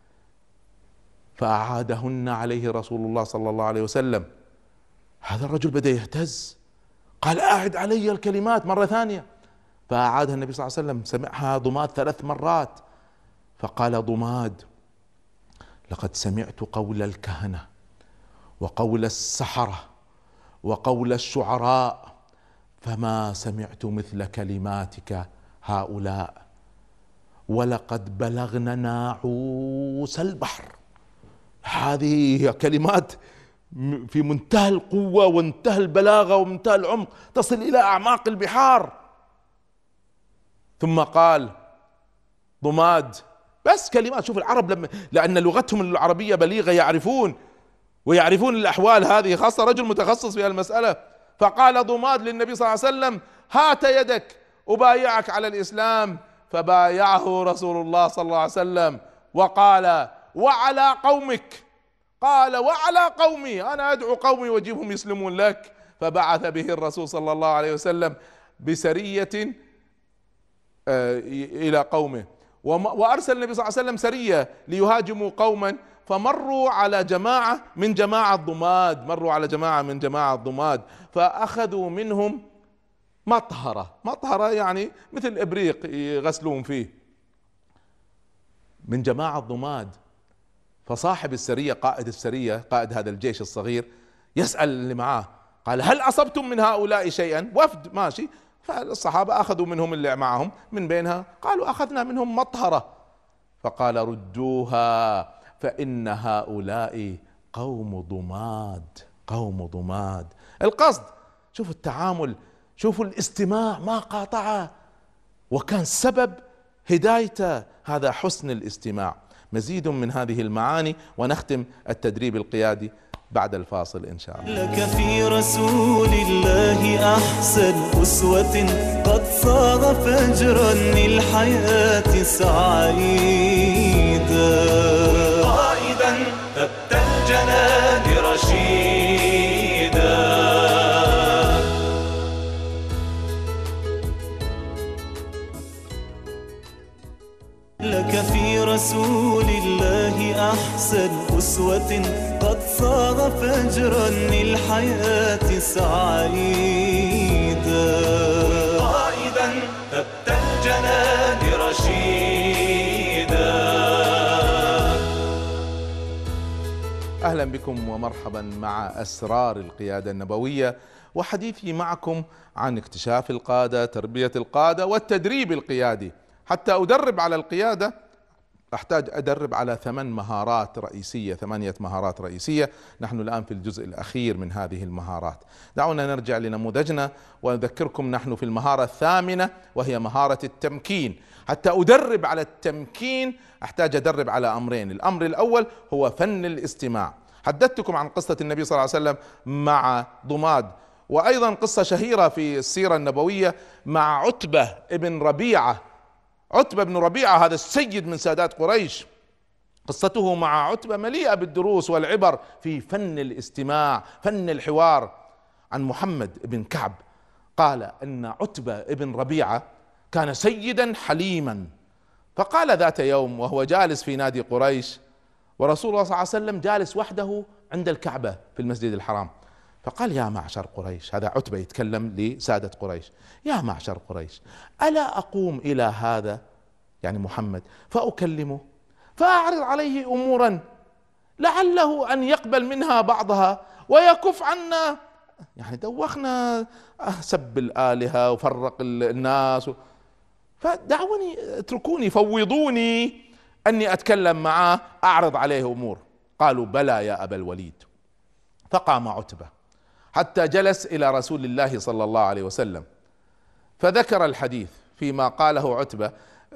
Speaker 2: فأعادهن عليه رسول الله صلى الله عليه وسلم. هذا الرجل بدأ يهتز، قال: أعد علي الكلمات مرة ثانية. فأعادها النبي صلى الله عليه وسلم، سمعها ضماد 3 مرات. فقال ضماد: لقد سمعت قول الكهنة وقول السحرة وقول الشعراء، فما سمعت مثل كلماتك هؤلاء، ولقد بلغنا ناعوس البحر. هذه هي كلمات في منتهى القوة ومنتهى البلاغة ومنتهى العمق، تصل إلى أعماق البحار. ثم قال ضماد بس كلمات، شوف العرب لأن لغتهم العربية بليغة، ويعرفون الأحوال هذه، خاصة رجل متخصص في المسألة. فقال ضماد للنبي صلى الله عليه وسلم: هات يدك أبايعك على الإسلام. فبايعه رسول الله صلى الله عليه وسلم وقال: وعلى قومك. قال: وعلى قومي، أنا أدعو قومي وأجيبهم يسلمون لك. فبعث به الرسول صلى الله عليه وسلم بسرية إلى قومه، وأرسل النبي صلى الله عليه وسلم سرية ليهاجموا قوما، فمروا على جماعة من جماعة ضماد، فأخذوا منهم مطهرة يعني مثل إبريق يغسلون فيه من جماعة ضماد. فصاحب السرية، قائد السرية، قائد هذا الجيش الصغير، يسأل اللي معاه، قال: هل أصبتم من هؤلاء شيئا؟ وفد ماشي، فالصحابة أخذوا منهم اللي معهم، من بينها قالوا: أخذنا منهم مطهرة. فقال: ردوها فإن هؤلاء قوم ضماد. القصد، شوف التعامل، شوفوا الاستماع، ما قاطعه، وكان سبب هدايته هذا حسن الاستماع. مزيد من هذه المعاني ونختم التدريب القيادي بعد الفاصل إن شاء الله.
Speaker 1: لك في رسول الله أحسن أسوة، قد صار فجرا للحياة سعيدا، قائدا ثبت الجنان رشيدا. لك في رسول الله أحسن أسوة، قد صار فجرا للحياة سعيدا، قائدا ثبت الجنان رشيدا.
Speaker 2: أهلا بكم ومرحبا مع أسرار القيادة النبوية، وحديثي معكم عن اكتشاف القادة، تربية القادة، والتدريب القيادي. حتى أدرب على القيادة أحتاج أدرب على 8 مهارات رئيسية، 8 مهارات رئيسية. نحن الآن في الجزء الأخير من هذه المهارات. دعونا نرجع لنموذجنا وأذكركم نحن في المهارة الثامنة، وهي مهارة التمكين. حتى أدرب على التمكين أحتاج أدرب على أمرين. الأمر الأول هو فن الاستماع. حدثتكم عن قصة النبي صلى الله عليه وسلم مع ضماد، وأيضا قصة شهيرة في السيرة النبوية مع عتبة ابن ربيعة. عتبة بن ربيعة هذا السيد من سادات قريش، قصته مع عتبة مليئة بالدروس والعبر في فن الاستماع، فن الحوار. عن محمد بن كعب قال ان عتبة بن ربيعة كان سيدا حليما، فقال ذات يوم وهو جالس في نادي قريش ورسول الله صلى الله عليه وسلم جالس وحده عند الكعبة في المسجد الحرام، فقال: يا معشر قريش، هذا عتبة يتكلم لسادة قريش: يا معشر قريش، ألا أقوم إلى هذا يعني محمد فأكلمه فأعرض عليه أمورا لعله أن يقبل منها بعضها ويكف عنا، يعني دوخنا، سب الآلهة وفرق الناس، فدعوني، اتركوني، فوضوني أني أتكلم معه أعرض عليه أمور. قالوا: بلى يا أبا الوليد. فقام عتبة حتى جلس إلى رسول الله صلى الله عليه وسلم، فذكر الحديث فيما قاله عتبة،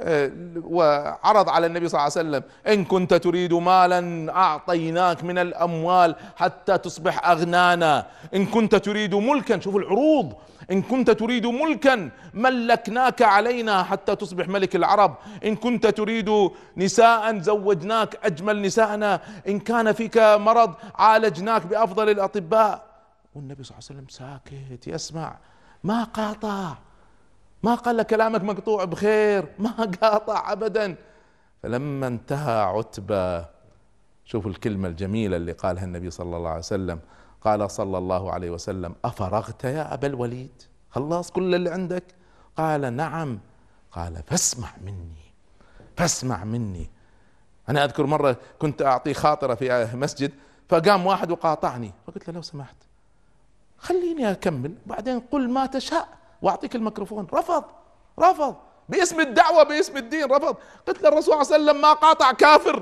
Speaker 2: وعرض على النبي صلى الله عليه وسلم: إن كنت تريد مالا أعطيناك من الأموال حتى تصبح أغنانا، إن كنت تريد ملكا، شوفوا العروض، إن كنت تريد ملكا ملكناك علينا حتى تصبح ملك العرب، إن كنت تريد نساء زوجناك أجمل نسائنا، إن كان فيك مرض عالجناك بأفضل الأطباء. والنبي صلى الله عليه وسلم ساكت يسمع، ما قاطع، ما قال لك كلامك مقطوع بخير، ما قاطع أبدا. فلما انتهى عتبة، شوفوا الكلمة الجميلة اللي قالها النبي صلى الله عليه وسلم، قال صلى الله عليه وسلم: أفرغت يا أبا الوليد؟ خلاص كل اللي عندك؟ قال: نعم. قال: فاسمع مني، فاسمع مني. أنا أذكر مرة كنت أعطي خاطرة في مسجد، فقام واحد وقاطعني، فقلت له: لو سمحت خليني أكمل، بعدين قل ما تشاء واعطيك الميكروفون. رفض باسم الدعوة، باسم الدين رفض. قلت للرسول صلى الله عليه وسلم: ما قاطع كافر.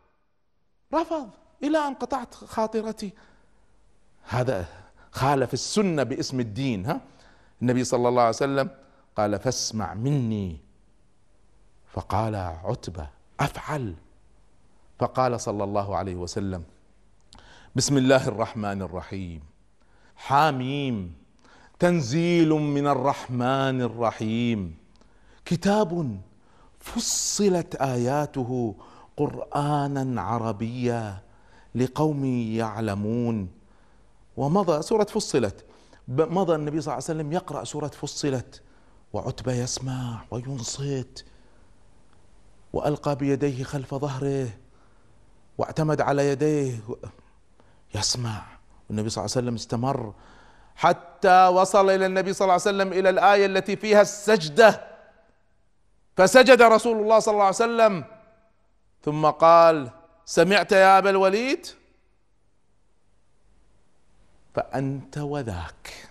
Speaker 2: رفض إلى أن قطعت خاطرتي. هذا خالف السنة باسم الدين. ها، النبي صلى الله عليه وسلم قال: فاسمع مني. فقال عتبة: أفعل. فقال صلى الله عليه وسلم: بسم الله الرحمن الرحيم، حاميم، تنزيل من الرحمن الرحيم، كتاب فصلت آياته قرآنا عربيا لقوم يعلمون. ومضى سورة فصلت، مضى النبي صلى الله عليه وسلم يقرأ سورة فصلت، وعتبة يسمع وينصت، وألقى بيديه خلف ظهره واعتمد على يديه يسمع. والنبي صلى الله عليه وسلم استمر حتى وصل إلى النبي صلى الله عليه وسلم إلى الآية التي فيها السجدة، فسجد رسول الله صلى الله عليه وسلم، ثم قال: سمعت يا أبا الوليد؟ فأنت وذاك.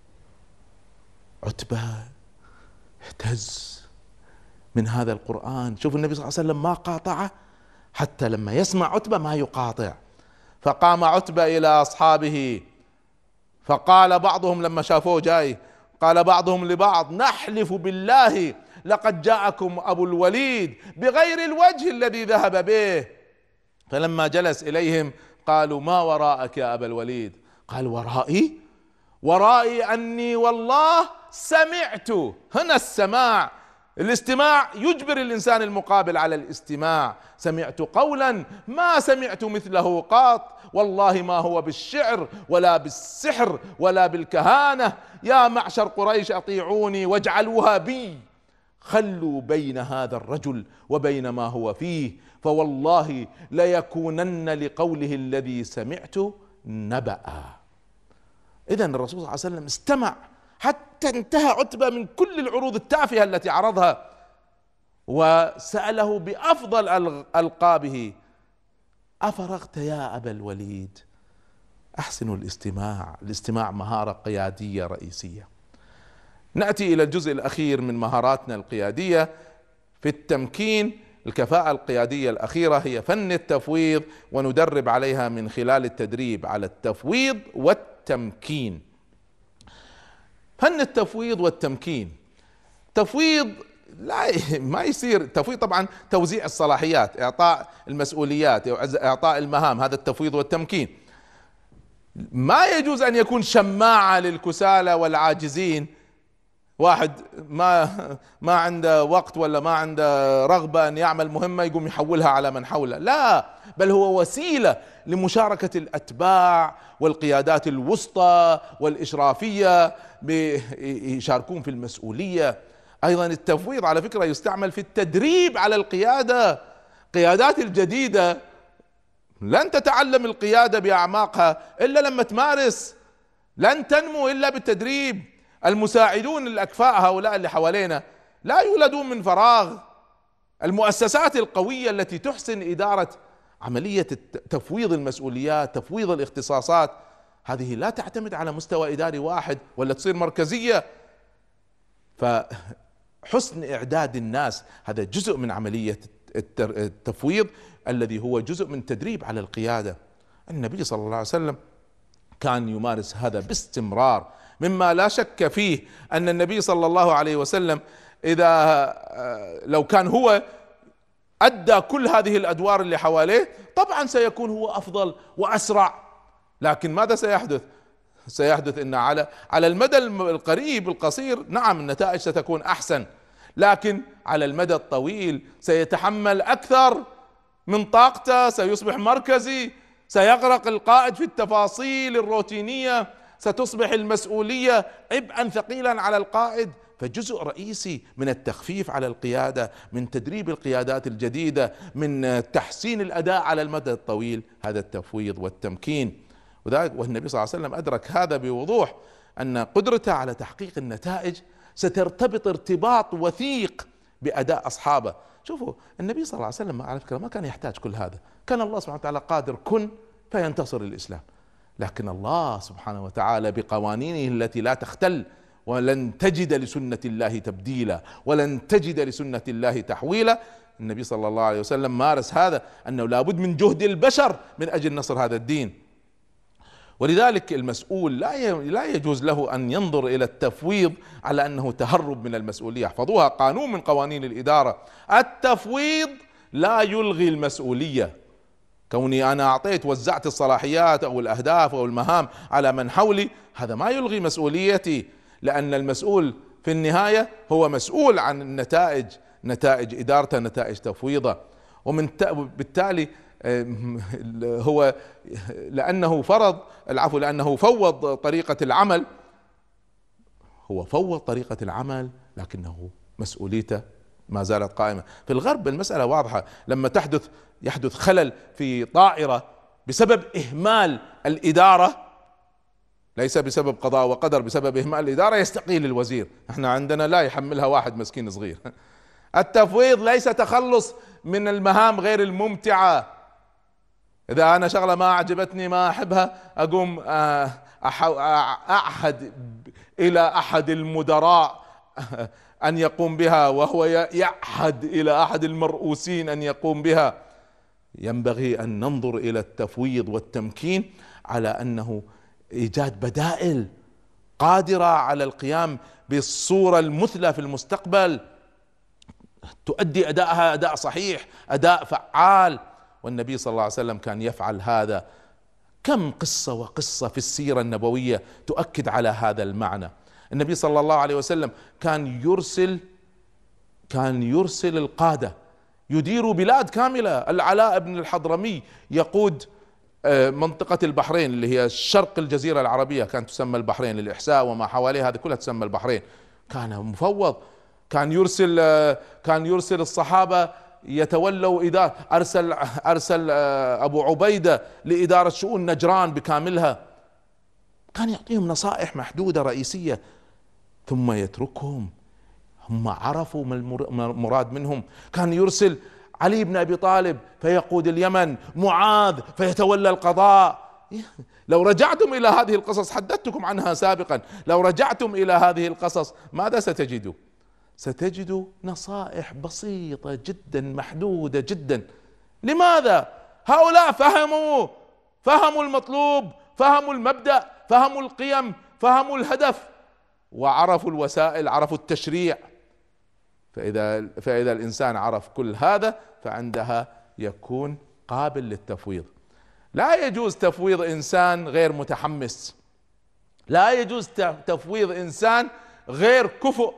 Speaker 2: عتبة اهتز من هذا القرآن. شوف النبي صلى الله عليه وسلم ما قاطعه، حتى لما يسمع عتبة ما يقاطع. فقام عتبة إلى أصحابه، فقال بعضهم لما شافوه جاي، قال بعضهم لبعض: نحلف بالله لقد جاءكم أبو الوليد بغير الوجه الذي ذهب به. فلما جلس إليهم قالوا: ما وراءك يا أبا الوليد؟ قال: ورائي أني والله سمعت. هنا السماع، الاستماع يجبر الإنسان المقابل على الاستماع. سمعت قولا ما سمعت مثله قط، والله ما هو بالشعر ولا بالسحر ولا بالكهانة. يا معشر قريش أطيعوني واجعلوها بي، خلوا بين هذا الرجل وبين ما هو فيه، فوالله ليكونن لقوله الذي سمعت نبأ. إذن الرسول صلى الله عليه وسلم استمع حتى انتهى عتبة من كل العروض التافهة التي عرضها، وسأله بأفضل ألقابه: أفرغت يا أبا الوليد؟ أحسنوا الاستماع. الاستماع مهارة قيادية رئيسية. نأتي إلى الجزء الأخير من مهاراتنا القيادية في التمكين. الكفاءة القيادية الأخيرة هي فن التفويض، وندرب عليها من خلال التدريب على التفويض والتمكين. فن التفويض والتمكين. تفويض لا ما يصير تفويض، طبعا توزيع الصلاحيات، اعطاء المسؤوليات، اعطاء المهام، هذا التفويض والتمكين. ما يجوز ان يكون شماعة للكسالى والعاجزين، واحد ما عنده وقت ولا ما عنده رغبة ان يعمل مهمة يقوم يحولها على من حوله، لا، بل هو وسيلة لمشاركة الاتباع والقيادات الوسطى والاشرافية يشاركون في المسؤولية. ايضا التفويض على فكرة يستعمل في التدريب على القيادة. القيادات الجديدة لن تتعلم القيادة باعماقها الا لما تمارس، لن تنمو الا بالتدريب. المساعدون الاكفاء هؤلاء اللي حوالينا لا يولدون من فراغ. المؤسسات القوية التي تحسن ادارة عملية تفويض المسؤوليات، تفويض الاختصاصات، هذه لا تعتمد على مستوى اداري واحد ولا تصير مركزية. فحسن اعداد الناس هذا جزء من عملية التفويض الذي هو جزء من تدريب على القيادة. النبي صلى الله عليه وسلم كان يمارس هذا باستمرار، مما لا شك فيه ان النبي صلى الله عليه وسلم لو كان هو ادى كل هذه الادوار اللي حواليه طبعا سيكون هو افضل واسرع. لكن ماذا سيحدث؟ سيحدث ان على المدى القريب القصير نعم النتائج ستكون احسن، لكن على المدى الطويل سيتحمل اكثر من طاقته، سيصبح مركزي، سيغرق القائد في التفاصيل الروتينية، ستصبح المسؤولية عبئا ثقيلا على القائد. فجزء رئيسي من التخفيف على القيادة، من تدريب القيادات الجديدة، من تحسين الأداء على المدى الطويل، هذا التفويض والتمكين. والنبي صلى الله عليه وسلم أدرك هذا بوضوح، أن قدرته على تحقيق النتائج سترتبط ارتباط وثيق بأداء أصحابه. شوفوا النبي صلى الله عليه وسلم على فكرة ما كان يحتاج كل هذا، كان الله سبحانه وتعالى قادر كن فينتصر الإسلام، لكن الله سبحانه وتعالى بقوانينه التي لا تختل، ولن تجد لسنة الله تبديلا ولن تجد لسنة الله تحويلا. النبي صلى الله عليه وسلم مارس هذا، أنه لابد من جهد البشر من أجل نصر هذا الدين. ولذلك المسؤول لا يجوز له أن ينظر إلى التفويض على أنه تهرب من المسؤولية. احفظوها، قانون من قوانين الإدارة: التفويض لا يلغي المسؤولية. كوني أنا وزعت الصلاحيات أو الأهداف أو المهام على من حولي، هذا ما يلغي مسؤوليتي، لأن المسؤول في النهاية هو مسؤول عن النتائج، نتائج إدارته، نتائج تفويضه. بالتالي هو لأنه لأنه فوض طريقة العمل، هو فوض طريقة العمل، لكنه مسؤوليته ما زالت قائمة. في الغرب المسألة واضحة، لما يحدث خلل في طائرة بسبب إهمال الإدارة، ليس بسبب قضاء وقدر، بسبب إهمال الإدارة، يستقيل الوزير. احنا عندنا لا يحملها واحد مسكين صغير. التفويض ليس تخلص من المهام غير الممتعة. إذا أنا شغلة ما أعجبتني ما أحبها، أقوم أعهد إلى أحد المدراء أن يقوم بها، وهو يعهد إلى أحد المرؤوسين أن يقوم بها. ينبغي أن ننظر إلى التفويض والتمكين على أنه إيجاد بدائل قادرة على القيام بالصورة المثلى في المستقبل، تؤدي أداءها أداء صحيح، أداء فعال. والنبي صلى الله عليه وسلم كان يفعل هذا. كم قصة وقصة في السيرة النبوية تؤكد على هذا المعنى. النبي صلى الله عليه وسلم كان يرسل القادة يديروا بلاد كاملة. العلاء بن الحضرمي يقود منطقة البحرين اللي هي شرق الجزيرة العربية، كانت تسمى البحرين، الإحساء وما حواليها هذه كلها تسمى البحرين. كان مفوض، كان يرسل الصحابة يتولوا إدارة. أرسل أبو عبيدة لإدارة شؤون نجران بكاملها. كان يعطيهم نصائح محدودة رئيسية ثم يتركهم، هم عرفوا ما المراد منهم. كان يرسل علي بن أبي طالب فيقود اليمن، معاذ فيتولى القضاء. لو رجعتم إلى هذه القصص، حدثتكم عنها سابقا، لو رجعتم إلى هذه القصص ماذا ستجدوا؟ ستجد نصائح بسيطة جدا محدودة جدا. لماذا؟ هؤلاء فهموا المطلوب، فهموا المبدأ، فهموا القيم، فهموا الهدف، وعرفوا الوسائل، عرفوا التشريع. فإذا الإنسان عرف كل هذا فعندها يكون قابل للتفويض. لا يجوز تفويض إنسان غير متحمس، لا يجوز تفويض إنسان غير كفؤ،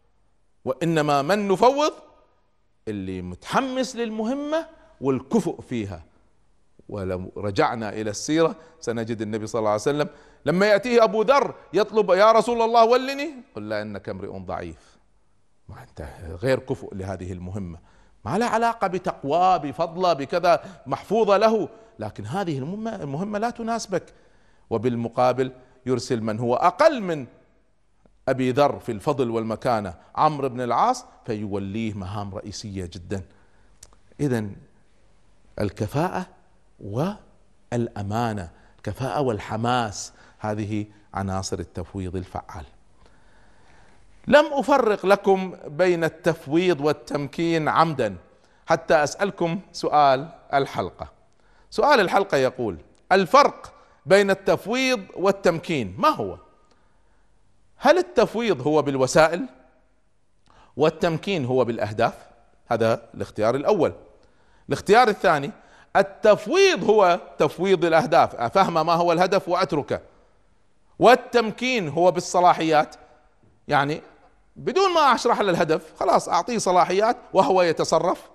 Speaker 2: وإنما من نفوض اللي متحمس للمهمة والكفؤ فيها. ولو رجعنا إلى السيرة سنجد النبي صلى الله عليه وسلم لما يأتيه أبو ذر يطلب يا رسول الله ولني، قل لا إنك امرئ ضعيف، ما أنت غير كفؤ لهذه المهمة، ما لها علاقة بتقواه بفضله بكذا، محفوظة له، لكن هذه المهمة لا تناسبك. وبالمقابل يرسل من هو أقل من أبي ذر في الفضل والمكانة، عمرو بن العاص، فيوليه مهام رئيسية جدا. إذن الكفاءة والأمانة، الكفاءة والحماس، هذه عناصر التفويض الفعال. لم أفرق لكم بين التفويض والتمكين عمدا حتى أسألكم سؤال الحلقة. سؤال الحلقة يقول: الفرق بين التفويض والتمكين ما هو؟ هل التفويض هو بالوسائل والتمكين هو بالأهداف؟ هذا الاختيار الأول. الاختيار الثاني: التفويض هو تفويض الأهداف، أفهم ما هو الهدف وأتركه، والتمكين هو بالصلاحيات، يعني بدون ما أشرح له الهدف خلاص أعطيه صلاحيات وهو يتصرف،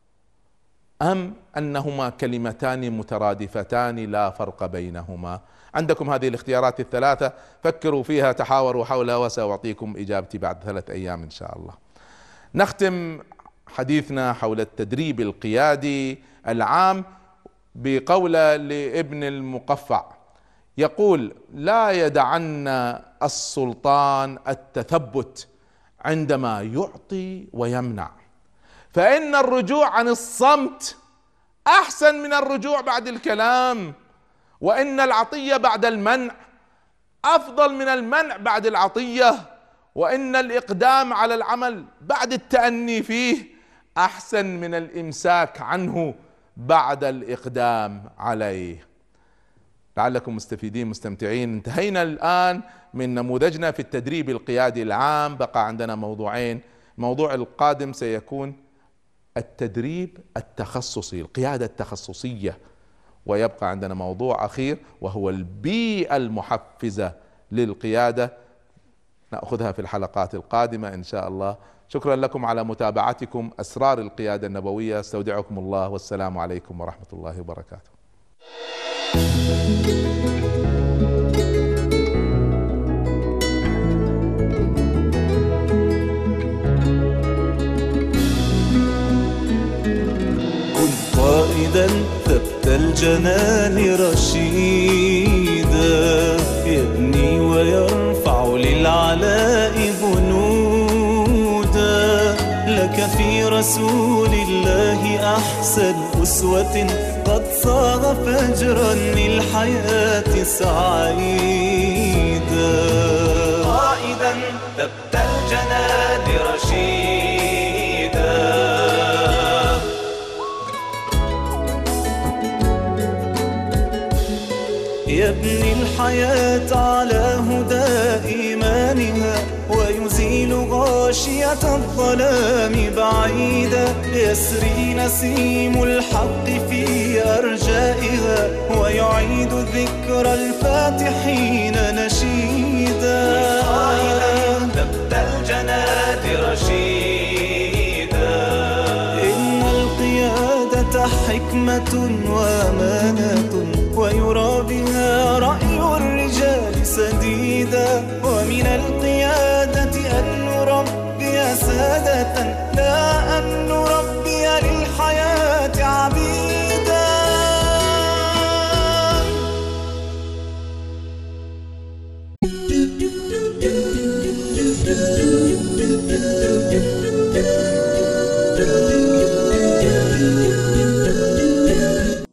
Speaker 2: أم أنهما كلمتان مترادفتان لا فرق بينهما؟ عندكم هذه الاختيارات الثلاثة، فكروا فيها، تحاوروا حولها، وسأعطيكم إجابتي بعد 3 أيام إن شاء الله. نختم حديثنا حول التدريب القيادي العام بقولة لابن المقفع، يقول: لا يدعن السلطان التثبت عندما يعطي ويمنع، فإن الرجوع عن الصمت أحسن من الرجوع بعد الكلام، وإن العطية بعد المنع أفضل من المنع بعد العطية، وإن الإقدام على العمل بعد التأني فيه أحسن من الإمساك عنه بعد الإقدام عليه. لعلكم مستفيدين مستمتعين. انتهينا الآن من نموذجنا في التدريب القيادي العام، بقى عندنا موضوعين. الموضوع القادم سيكون التدريب التخصصي، القيادة التخصصية، ويبقى عندنا موضوع أخير وهو البيئة المحفزة للقيادة، نأخذها في الحلقات القادمة إن شاء الله. شكرا لكم على متابعتكم أسرار القيادة النبوية. استودعكم الله، والسلام عليكم ورحمة الله وبركاته.
Speaker 1: كن قائدا ثبت الجنان رشيدا، يبني ويرفع للعلاء بنودا، لك في رسول الله أحسن أسوة، قد صاغ فجرا للحياة سعيدا. قائدا ثبت الجنان رشيدا، يبني الحياة على هدى إيمانها، ويزيل غاشية الظلام بعيدا، يسري نسيم الحق في أرجائها، ويعيد ذكر الفاتحين نشيدا. ثبت الجنات رشيدا، إن القيادة حكمة وأمانة، ويرى بها رأي الرجال سديدا، ومن القيادة أن نربي سادة لا أن نربي